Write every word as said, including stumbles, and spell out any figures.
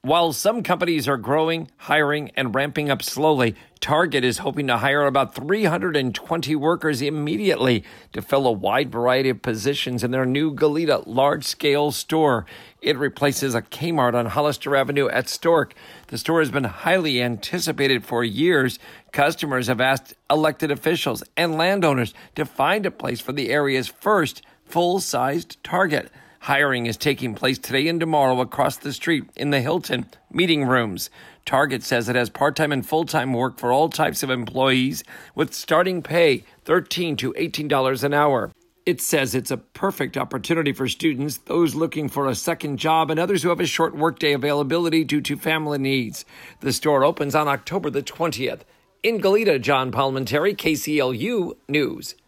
While some companies are growing, hiring, and ramping up slowly, Target is hoping to hire about three hundred twenty workers immediately to fill a wide variety of positions in their new Goleta large-scale store. It replaces a Kmart on Hollister Avenue at Stork. The store has been highly anticipated for years. Customers have asked elected officials and landowners to find a place for the area's first full-sized Target. Hiring is taking place today and tomorrow across the street in the Hilton meeting rooms. Target says it has part-time and full-time work for all types of employees with starting pay thirteen to eighteen dollars an hour. It says it's a perfect opportunity for students, those looking for a second job, and others who have a short workday availability due to family needs. The store opens on October the twentieth. In Goleta, John Palmentary, K C L U News.